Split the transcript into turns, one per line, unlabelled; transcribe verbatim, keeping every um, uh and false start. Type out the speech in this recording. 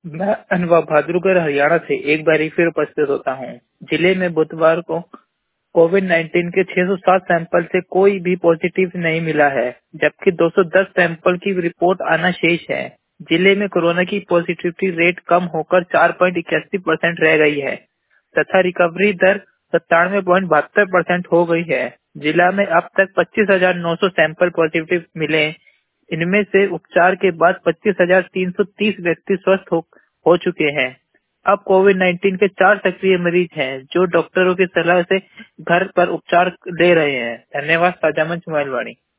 मैं अनुभव भाद्रगढ़ हरियाणा से एक बार फिर उपस्थित होता हूँ। जिले में बुधवार को कोविड नाइन्टीन के छह सौ सात सैंपल से कोई भी पॉजिटिव नहीं मिला है, जबकि दो सौ दस सैंपल की रिपोर्ट आना शेष है। जिले में कोरोना की पॉजिटिविटी रेट कम होकर चार पॉइंट इक्यासी परसेंट रह गई है तथा रिकवरी दर सत्तानवे पॉइंट बहत्तर परसेंट हो गई है। जिला में अब तक पच्चीस हजार नौ सौ सैंपल पॉजिटिव मिले। इनमें से उपचार के बाद पच्चीस हजार तीन सौ तीस व्यक्ति स्वस्थ हो, हो चुके हैं। अब कोविड नाइन्टीन के चार सक्रिय मरीज हैं, जो डॉक्टरों की सलाह से घर पर उपचार ले रहे हैं। धन्यवाद। साझा मंच मोबाइल वाणी।